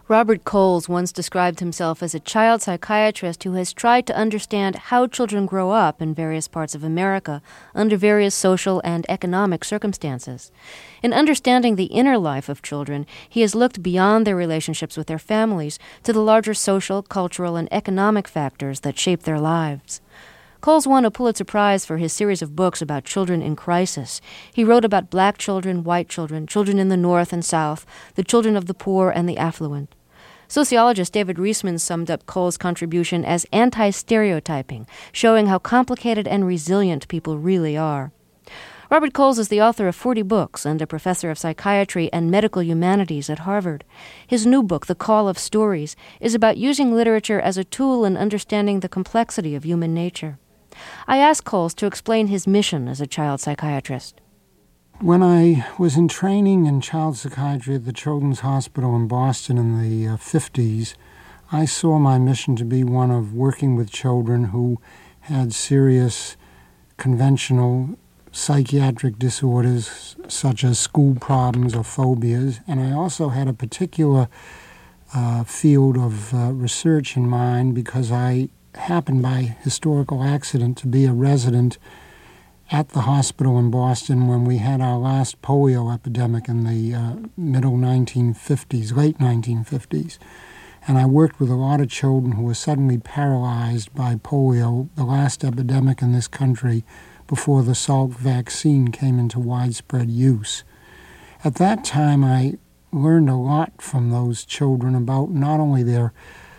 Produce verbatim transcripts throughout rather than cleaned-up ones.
Robert Coles once described himself as a child psychiatrist who has tried to understand how children grow up in various parts of America under various social and economic circumstances. In understanding the inner life of children, he has looked beyond their relationships with their families to the larger social, cultural, and economic factors that shape their lives. Coles won a Pulitzer Prize for his series of books about children in crisis. He wrote about black children, white children, children in the North and South, the children of the poor and the affluent. Sociologist David Reisman summed up Coles' contribution as anti-stereotyping, showing how complicated and resilient people really are. Robert Coles is the author of forty books and a professor of psychiatry and medical humanities at Harvard. His new book, The Call of Stories, is about using literature as a tool in understanding the complexity of human nature. I asked Coles to explain his mission as a child psychiatrist. When I was in training in child psychiatry at the Children's Hospital in Boston in the uh, fifties, I saw my mission to be one of working with children who had serious conventional psychiatric disorders such as school problems or phobias, and I also had a particular uh, field of uh, research in mind because I happened by historical accident to be a resident at the hospital in Boston when we had our last polio epidemic in the uh, middle nineteen fifties, late nineteen fifties. And I worked with a lot of children who were suddenly paralyzed by polio, the last epidemic in this country before the Salk vaccine came into widespread use. At that time, I learned a lot from those children about not only their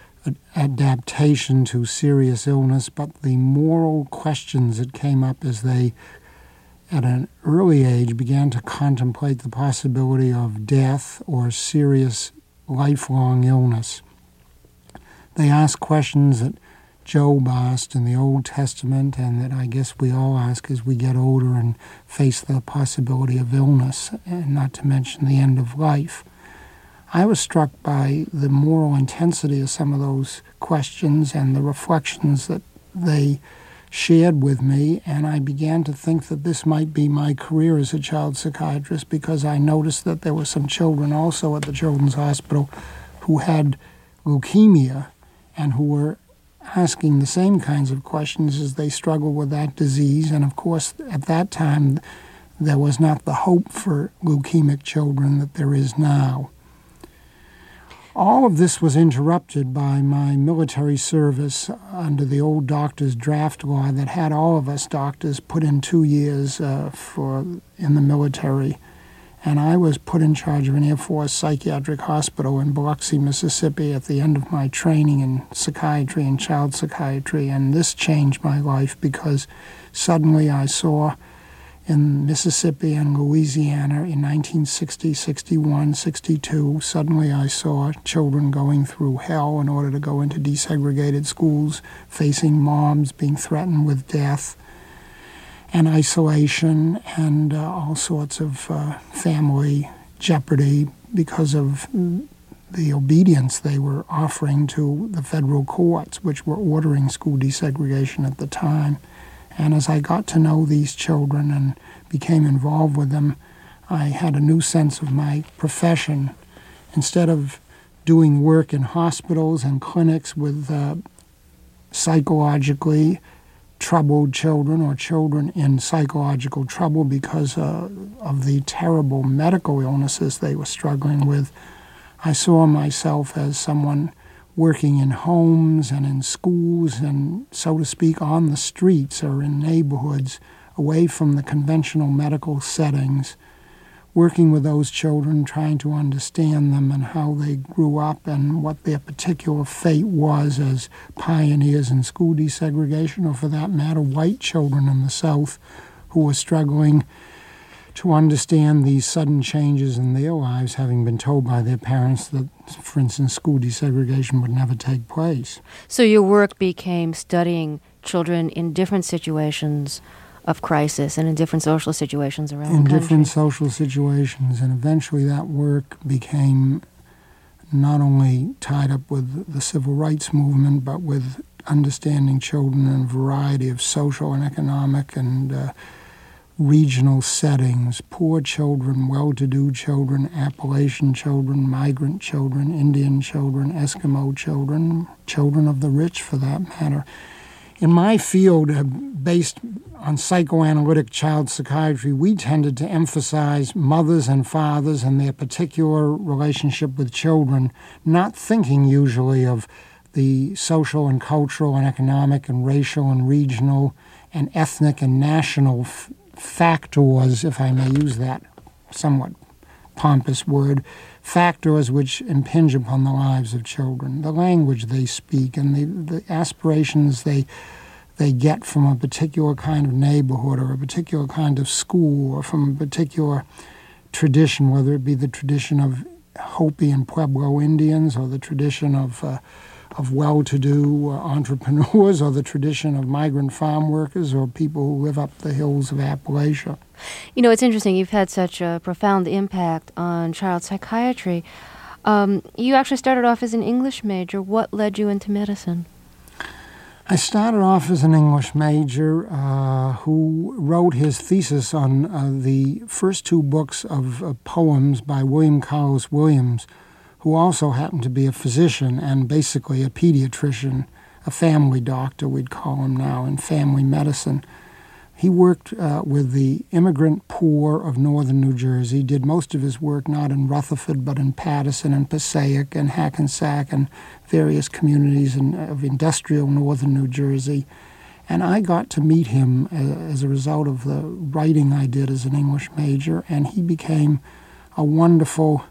adaptation to serious illness, but the moral questions that came up as they, at an early age, began to contemplate the possibility of death or serious lifelong illness. They asked questions that Job asked in the Old Testament and that I guess we all ask as we get older and face the possibility of illness, and not to mention the end of life. I was struck by the moral intensity of some of those questions and the reflections that they shared with me, and I began to think that this might be my career as a child psychiatrist because I noticed that there were some children also at the Children's Hospital who had leukemia and who were asking the same kinds of questions as they struggled with that disease. And of course, at that time, there was not the hope for leukemic children that there is now. All of this was interrupted by my military service under the old doctor's draft law that had all of us doctors put in two years uh, for in the military. And I was put in charge of an Air Force psychiatric hospital in Biloxi, Mississippi at the end of my training in psychiatry and child psychiatry. And this changed my life because suddenly I saw in Mississippi and Louisiana in nineteen sixty, sixty-one, sixty-two, suddenly I saw children going through hell in order to go into desegregated schools, facing mobs, being threatened with death and isolation and uh, all sorts of uh, family jeopardy because of the obedience they were offering to the federal courts, which were ordering school desegregation at the time. And as I got to know these children and became involved with them, I had a new sense of my profession. Instead of doing work in hospitals and clinics with uh, psychologically troubled children or children in psychological trouble because uh, of the terrible medical illnesses they were struggling with, I saw myself as someone working in homes and in schools and, so to speak, on the streets or in neighborhoods away from the conventional medical settings, working with those children, trying to understand them and how they grew up and what their particular fate was as pioneers in school desegregation, or for that matter, white children in the South who were struggling to understand these sudden changes in their lives, having been told by their parents that, for instance, school desegregation would never take place. So your work became studying children in different situations of crisis and in different social situations around in the country. In different social situations, and eventually that work became not only tied up with the civil rights movement, but with understanding children in a variety of social and economic and uh, regional settings, poor children, well-to-do children, Appalachian children, migrant children, Indian children, Eskimo children, children of the rich for that matter. In my field, uh, based on psychoanalytic child psychiatry, we tended to emphasize mothers and fathers and their particular relationship with children, not thinking usually of the social and cultural and economic and racial and regional and ethnic and national f- factors, if I may use that somewhat pompous word, factors which impinge upon the lives of children, the language they speak and the, the aspirations they they get from a particular kind of neighborhood or a particular kind of school or from a particular tradition, whether it be the tradition of Hopi and Pueblo Indians or the tradition of uh, of well-to-do uh, entrepreneurs or the tradition of migrant farm workers or people who live up the hills of Appalachia. You know, it's interesting. You've had such a profound impact on child psychiatry. Um, you actually started off as an English major. What led you into medicine? I started off as an English major uh, who wrote his thesis on uh, the first two books of uh, poems by William Carlos Williams, who also happened to be a physician and basically a pediatrician, a family doctor, we'd call him now, in family medicine. He worked uh, with the immigrant poor of northern New Jersey, did most of his work not in Rutherford, but in Paterson and Passaic and Hackensack and various communities in, of industrial northern New Jersey. And I got to meet him uh, as a result of the writing I did as an English major, and he became a wonderful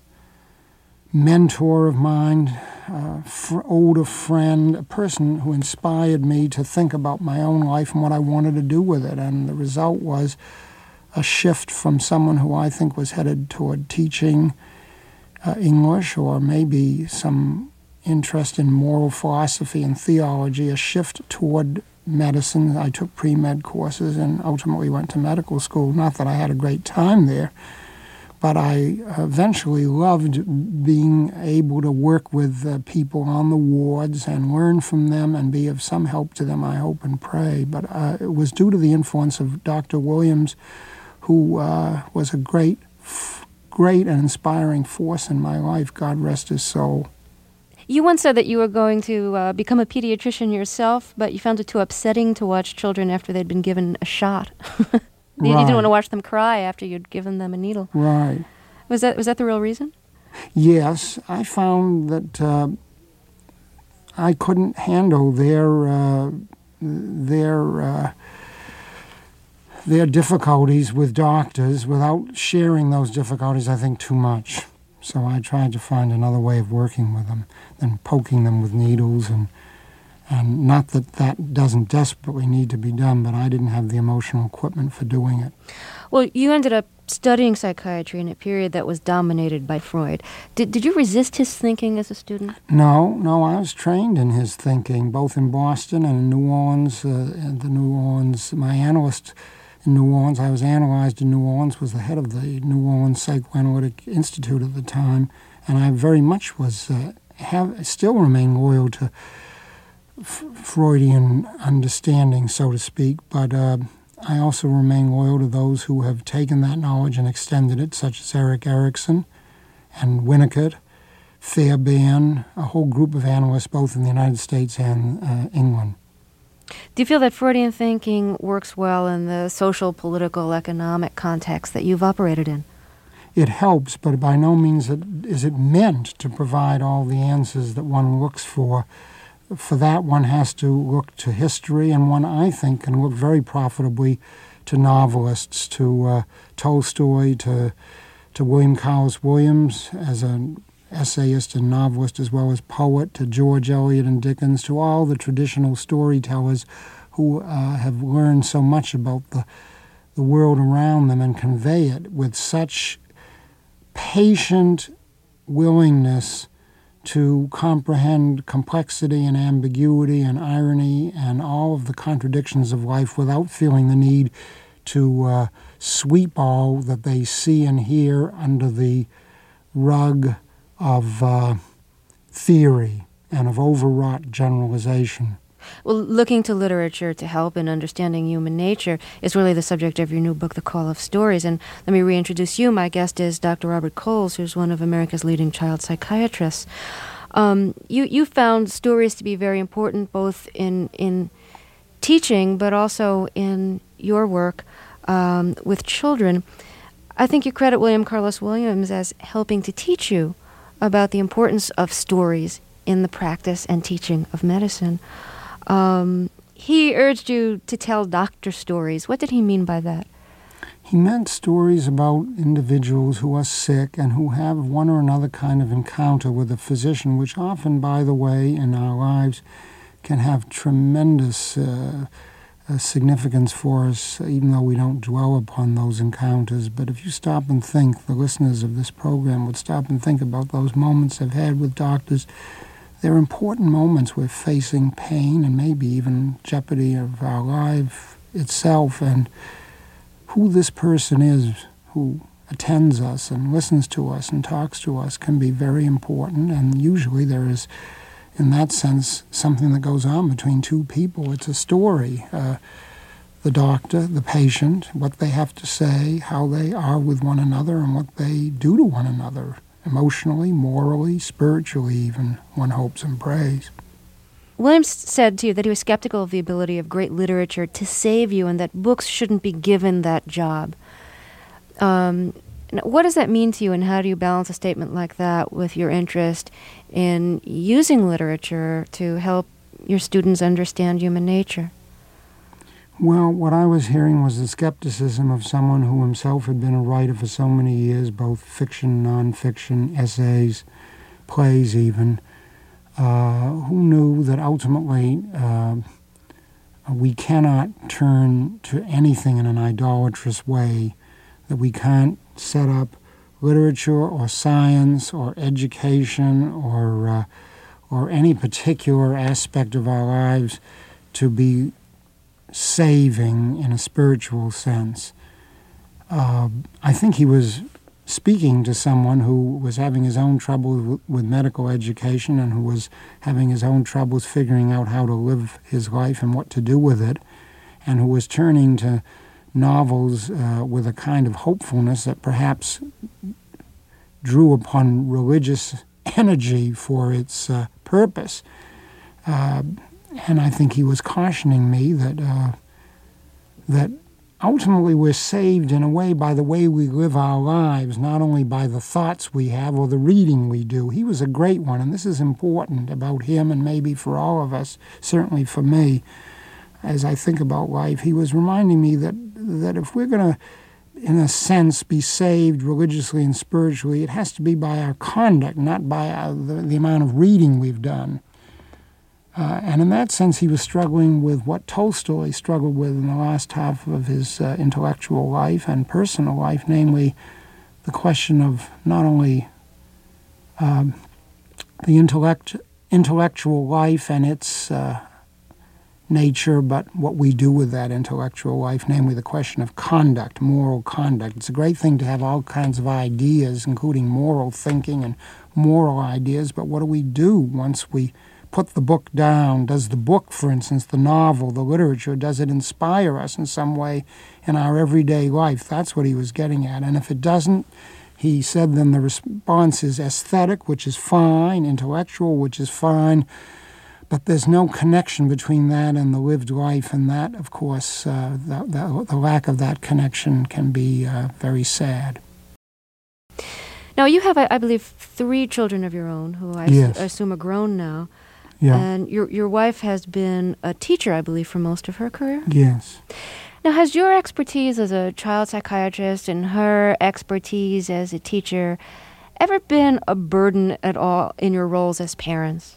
mentor of mine, uh, fr- older friend, a person who inspired me to think about my own life and what I wanted to do with it. And the result was a shift from someone who I think was headed toward teaching uh, English or maybe some interest in moral philosophy and theology, a shift toward medicine. I took pre-med courses and ultimately went to medical school. Not that I had a great time there, but I eventually loved being able to work with uh, people on the wards and learn from them and be of some help to them, I hope and pray. But uh, it was due to the influence of Doctor Williams, who uh, was a great, f- great and inspiring force in my life, God rest his soul. You once said that you were going to uh, become a pediatrician yourself, but you found it too upsetting to watch children after they'd been given a shot. You, Right. you didn't want to watch them cry after you'd given them a needle. Right. Was that was that the real reason? Yes, I found that uh, I couldn't handle their uh, their uh, their difficulties with doctors without sharing those difficulties, I think, too much. So I tried to find another way of working with them than poking them with needles and And not that that doesn't desperately need to be done, but I didn't have the emotional equipment for doing it. Well, you ended up studying psychiatry in a period that was dominated by Freud. Did did you resist his thinking as a student? No, no, I was trained in his thinking, both in Boston and in New Orleans. Uh, and the New Orleans, my analyst in New Orleans, I was analyzed in New Orleans, was the head of the New Orleans Psychoanalytic Institute at the time, and I very much was, uh, have still remain loyal to Freudian understanding, so to speak, but uh, I also remain loyal to those who have taken that knowledge and extended it, such as Erik Erikson and Winnicott, Fairbairn, a whole group of analysts both in the United States and uh, England. Do you feel that Freudian thinking works well in the social, political, economic context that you've operated in? It helps, but by no means is it meant to provide all the answers that one looks for. For that, one has to look to history, and one, I think, can look very profitably to novelists, to uh, Tolstoy, to to William Carlos Williams as an essayist and novelist as well as poet, to George Eliot and Dickens, to all the traditional storytellers who uh, have learned so much about the, the world around them and convey it with such patient willingness to comprehend complexity and ambiguity and irony and all of the contradictions of life without feeling the need to uh, sweep all that they see and hear under the rug of uh, theory and of overwrought generalization. Well, looking to literature to help in understanding human nature is really the subject of your new book, The Call of Stories. And let me reintroduce you. My guest is Doctor Robert Coles, who's one of America's leading child psychiatrists. Um, you, you found stories to be very important both in, in teaching but also in your work um, with children. I think you credit William Carlos Williams as helping to teach you about the importance of stories in the practice and teaching of medicine. Um, he urged you to tell doctor stories. What did he mean by that? He meant stories about individuals who are sick and who have one or another kind of encounter with a physician, which often, by the way, in our lives can have tremendous uh, uh, significance for us, even though we don't dwell upon those encounters. But if you stop and think, the listeners of this program would stop and think about those moments they've had with doctors. They're important moments. We're facing pain and maybe even jeopardy of our life itself. And who this person is who attends us and listens to us and talks to us can be very important. And usually there is, in that sense, something that goes on between two people. It's a story. Uh, the doctor, the patient, what they have to say, how they are with one another, and what they do to one another. Emotionally, morally, spiritually even, one hopes and prays. Williams said to you that he was skeptical of the ability of great literature to save you and that books shouldn't be given that job. Um, what does that mean to you, and how do you balance a statement like that with your interest in using literature to help your students understand human nature? Well, what I was hearing was the skepticism of someone who himself had been a writer for so many years, both fiction, nonfiction, essays, plays even, uh, who knew that ultimately uh, we cannot turn to anything in an idolatrous way, that we can't set up literature or science or education or, uh, or any particular aspect of our lives to be saving in a spiritual sense. Uh, I think he was speaking to someone who was having his own trouble w- with medical education and who was having his own troubles figuring out how to live his life and what to do with it, and who was turning to novels uh, with a kind of hopefulness that perhaps drew upon religious energy for its uh, purpose. Uh, And I think he was cautioning me that uh, that ultimately we're saved in a way by the way we live our lives, not only by the thoughts we have or the reading we do. He was a great one, and this is important about him and maybe for all of us, certainly for me, as I think about life. He was reminding me that, that if we're going to, in a sense, be saved religiously and spiritually, it has to be by our conduct, not by our, the, the amount of reading we've done. Uh, and in that sense, he was struggling with what Tolstoy struggled with in the last half of his uh, intellectual life and personal life, namely the question of not only um, the intellect, intellectual life and its uh, nature, but what we do with that intellectual life, namely the question of conduct, moral conduct. It's a great thing to have all kinds of ideas, including moral thinking and moral ideas, but what do we do once we put the book down? Does the book, for instance, the novel, the literature, does it inspire us in some way in our everyday life? That's what he was getting at. And if it doesn't, he said then the response is aesthetic, which is fine, intellectual, which is fine, but there's no connection between that and the lived life, and that, of course, uh, the, the, the lack of that connection can be uh, very sad. Now, you have, I, I believe, three children of your own, who I yes. s- assume are grown now. Yeah. And your your wife has been a teacher, I believe, for most of her career? Yes. Now, has your expertise as a child psychiatrist and her expertise as a teacher ever been a burden at all in your roles as parents?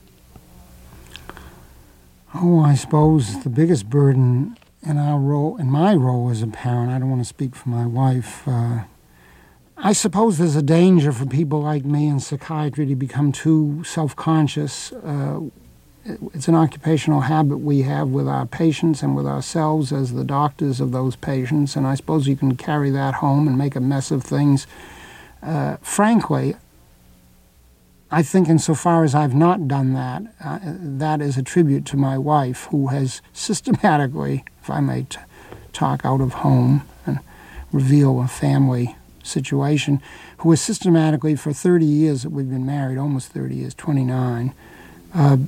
Oh, I suppose the biggest burden in our role, in my role as a parent, I don't want to speak for my wife, uh, I suppose there's a danger for people like me in psychiatry to become too self-conscious. Uh, it's an occupational habit we have with our patients and with ourselves as the doctors of those patients, and I suppose you can carry that home and make a mess of things. Uh, frankly, I think insofar as I've not done that, uh, that is a tribute to my wife, who has systematically, if I may t- talk out of home and reveal a family situation, who has systematically, for thirty years that we've been married, almost thirty years, twenty-nine, uh,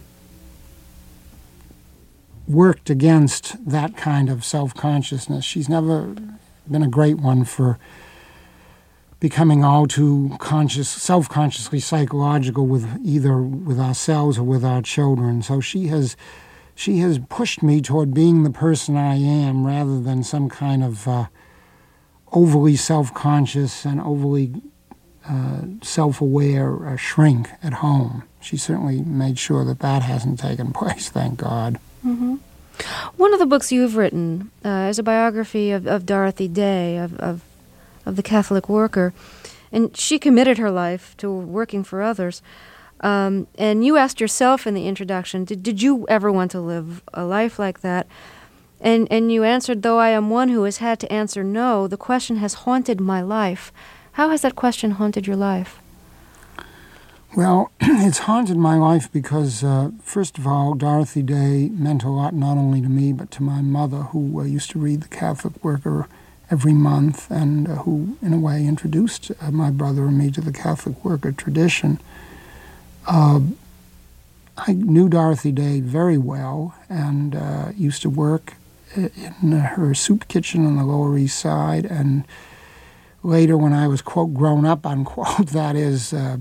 worked against that kind of self-consciousness. She's never been a great one for becoming all too conscious, self-consciously psychological with either with ourselves or with our children. So she has she has pushed me toward being the person I am rather than some kind of uh, overly self-conscious and overly uh, self-aware uh, shrink at home. She certainly made sure that that hasn't taken place, thank God. Mm-hmm. One of the books you've written uh, is a biography of, of Dorothy Day, of, of of the Catholic worker, and she committed her life to working for others. Um, and you asked yourself in the introduction, did, did you ever want to live a life like that? And and you answered, though I am one who has had to answer no, the question has haunted my life. How has that question haunted your life? Well, it's haunted my life because, uh, first of all, Dorothy Day meant a lot not only to me but to my mother, who uh, used to read the Catholic Worker every month, and uh, who, in a way, introduced uh, my brother and me to the Catholic Worker tradition. Uh, I knew Dorothy Day very well and uh, used to work in her soup kitchen on the Lower East Side, and later when I was, quote, grown up, unquote, that is, uh,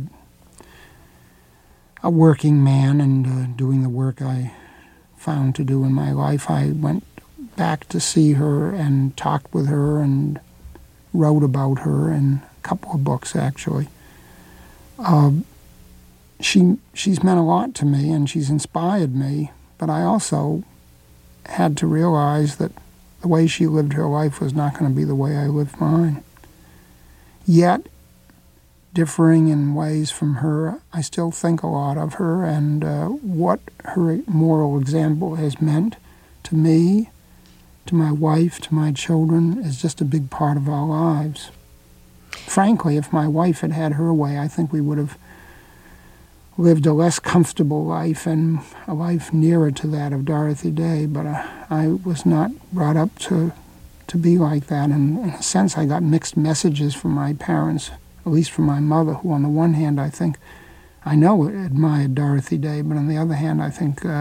a working man and uh, doing the work I found to do in my life, I went back to see her and talked with her and wrote about her in a couple of books, actually. Uh, she she's meant a lot to me and she's inspired me, but I also had to realize that the way she lived her life was not going to be the way I lived mine. Yet, differing in ways from her, I still think a lot of her and uh, what her moral example has meant to me, to my wife, to my children, is just a big part of our lives. Frankly, if my wife had had her way, I think we would have lived a less comfortable life and a life nearer to that of Dorothy Day, but uh, I was not brought up to to be like that, and in a sense I got mixed messages from my parents, at least from my mother, who on the one hand I think, I know admired Dorothy Day, but on the other hand I think uh,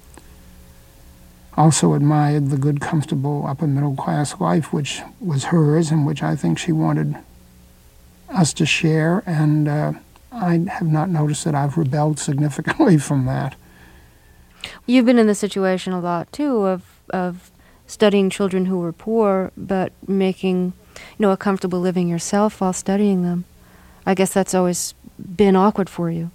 also admired the good, comfortable, upper-middle-class life which was hers and which I think she wanted us to share, and uh, I have not noticed that I've rebelled significantly from that. You've been in the situation a lot, too, of of studying children who were poor, but making, you know, a comfortable living yourself while studying them. I guess that's always been awkward for you.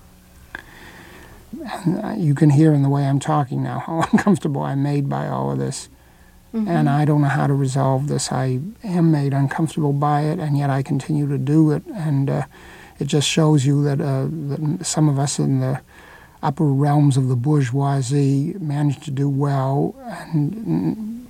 And you can hear in the way I'm talking now how uncomfortable I'm made by all of this. Mm-hmm. And I don't know how to resolve this. I am made uncomfortable by it, and yet I continue to do it. And uh, it just shows you that, uh, that some of us in the upper realms of the bourgeoisie manage to do well, and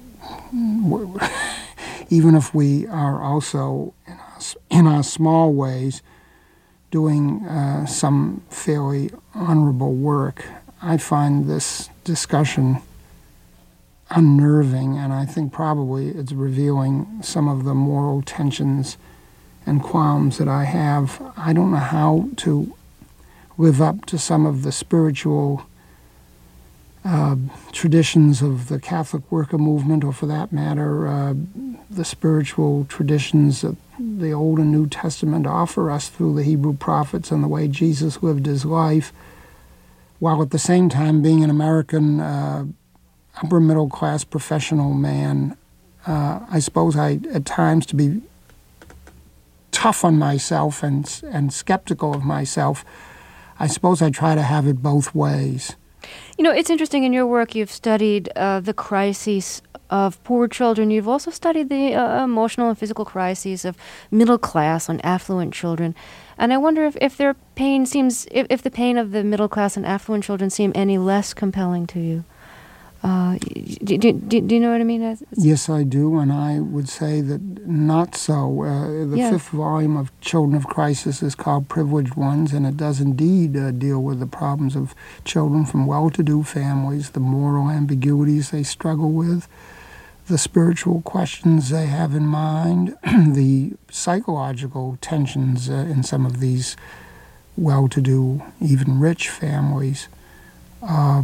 even if we are also, in our, in our small ways, doing uh, some fairly honorable work, I find this discussion unnerving, and I think probably it's revealing some of the moral tensions and qualms that I have. I don't know how to live up to some of the spiritual uh, traditions of the Catholic worker movement, or for that matter, uh, the spiritual traditions that the Old and New Testament offer us through the Hebrew prophets and the way Jesus lived his life, while at the same time being an American uh, upper middle class professional man. uh, I suppose I, at times, to be tough on myself and and skeptical of myself, I suppose I try to have it both ways. You know, it's interesting, in your work you've studied uh, the crises of poor children. You've also studied the uh, emotional and physical crises of middle class and affluent children. And I wonder if, if their pain seems, if, if the pain of the middle class and affluent children seem any less compelling to you. Uh, do, do, do, do you know what I mean? It's, yes, I do, and I would say that not so. Uh, the yeah. fifth volume of Children of Crisis is called Privileged Ones, and it does indeed uh, deal with the problems of children from well-to-do families, the moral ambiguities they struggle with, the spiritual questions they have in mind, the psychological tensions uh, in some of these well-to-do, even rich families. Uh,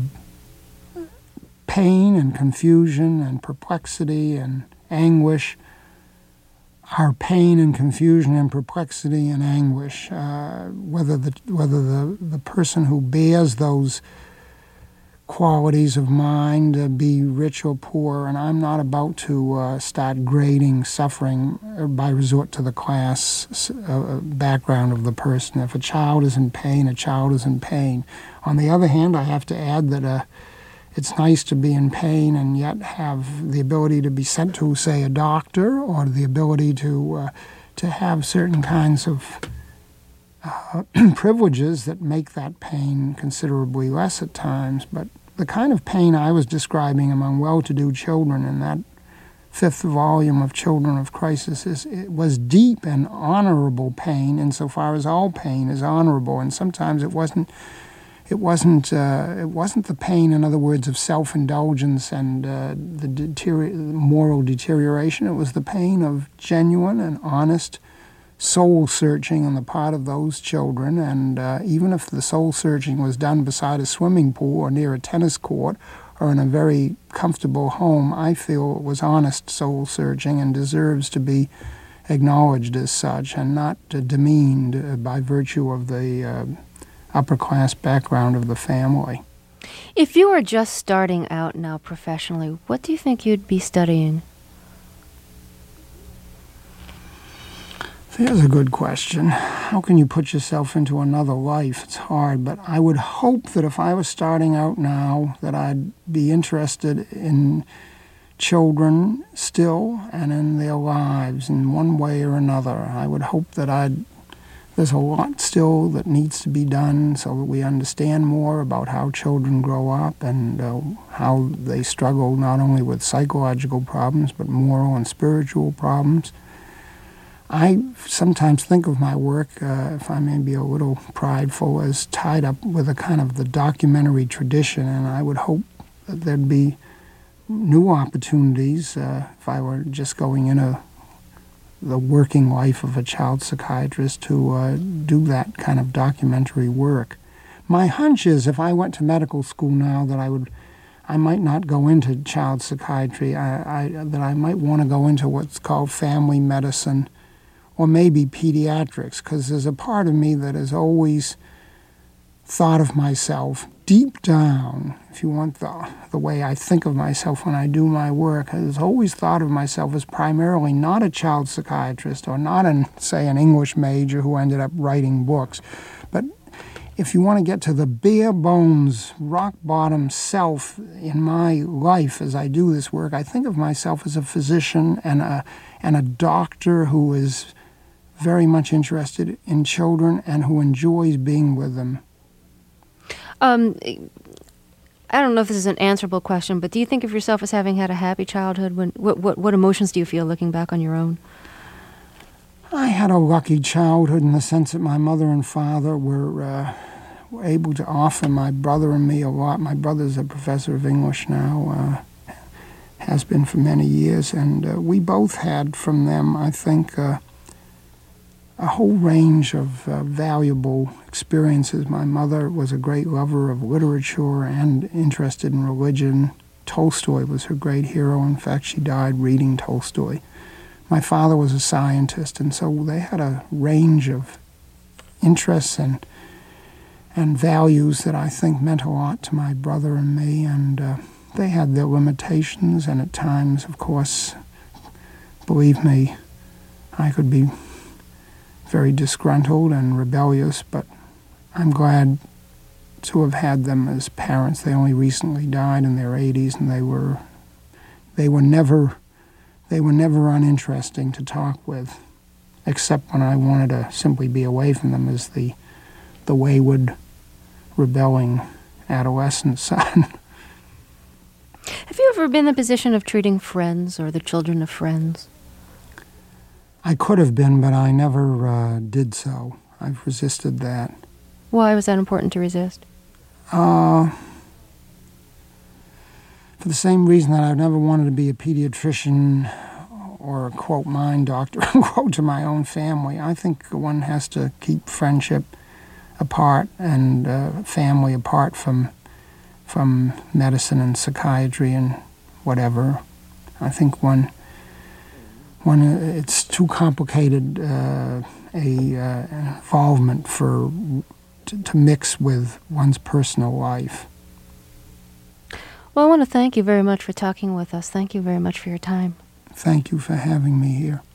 pain and confusion and perplexity and anguish. Our pain and confusion and perplexity and anguish, uh, whether the whether the, the person who bears those qualities of mind uh, be rich or poor, and I'm not about to uh, start grading suffering by resort to the class uh, background of the person. If a child is in pain, a child is in pain. On the other hand, I have to add that uh, it's nice to be in pain and yet have the ability to be sent to, say, a doctor, or the ability to uh, to have certain kinds of uh, privileges that make that pain considerably less at times. But the kind of pain I was describing among well-to-do children in that fifth volume of Children of Crisis is, it was deep and honorable pain, insofar as all pain is honorable, and sometimes it wasn't. It wasn't. Uh, it wasn't the pain, in other words, of self-indulgence and uh, the deterior- moral deterioration. It was the pain of genuine and honest soul-searching on the part of those children. And uh, even if the soul-searching was done beside a swimming pool or near a tennis court or in a very comfortable home, I feel it was honest soul-searching and deserves to be acknowledged as such and not uh, demeaned uh, by virtue of the Uh, upper-class background of the family. If you were just starting out now professionally, what do you think you'd be studying? There's a good question. How can you put yourself into another life? It's hard, but I would hope that if I was starting out now, that I'd be interested in children still and in their lives in one way or another. I would hope that I'd There's a lot still that needs to be done so that we understand more about how children grow up and uh, how they struggle not only with psychological problems but moral and spiritual problems. I sometimes think of my work, uh, if I may be a little prideful, as tied up with a kind of the documentary tradition, and I would hope that there'd be new opportunities uh, if I were just going in a the working life of a child psychiatrist to uh, do that kind of documentary work. My hunch is if I went to medical school now that I would, I might not go into child psychiatry, I, I, that I might want to go into what's called family medicine or maybe pediatrics, because there's a part of me that has always thought of myself deep down, if you want the, the way I think of myself when I do my work, I've always thought of myself as primarily not a child psychiatrist or not, an, say, an English major who ended up writing books. But if you want to get to the bare bones, rock-bottom self in my life as I do this work, I think of myself as a physician and a, and a doctor who is very much interested in children and who enjoys being with them. Um, I don't know if this is an answerable question, but do you think of yourself as having had a happy childhood? When what what, what emotions do you feel looking back on your own? I had a lucky childhood in the sense that my mother and father were, uh, were able to offer my brother and me a lot. My brother's a professor of English now, uh, has been for many years, and uh, we both had from them, I think, uh, a whole range of uh, valuable experiences. My mother was a great lover of literature and interested in religion. Tolstoy was her great hero. In fact, she died reading Tolstoy. My father was a scientist, and so they had a range of interests and and values that I think meant a lot to my brother and me, and uh, they had their limitations, and at times, of course, believe me, I could be very disgruntled and rebellious, but I'm glad to have had them as parents. They only recently died in their eighties, and they were they were never they were never uninteresting to talk with, except when I wanted to simply be away from them as the the wayward, rebelling adolescent son. Have you ever been in the position of treating friends or the children of friends? I could have been, but I never uh, did so. I've resisted that. Why was that important to resist? Uh, for the same reason that I've never wanted to be a pediatrician or a, quote, mind doctor, quote, to my own family. I think one has to keep friendship apart and uh, family apart from from medicine and psychiatry and whatever. I think one, one it's too complicated uh, a uh, involvement for to, to mix with one's personal life. Well, I want to thank you very much for talking with us. Thank you very much for your time. Thank you for having me here.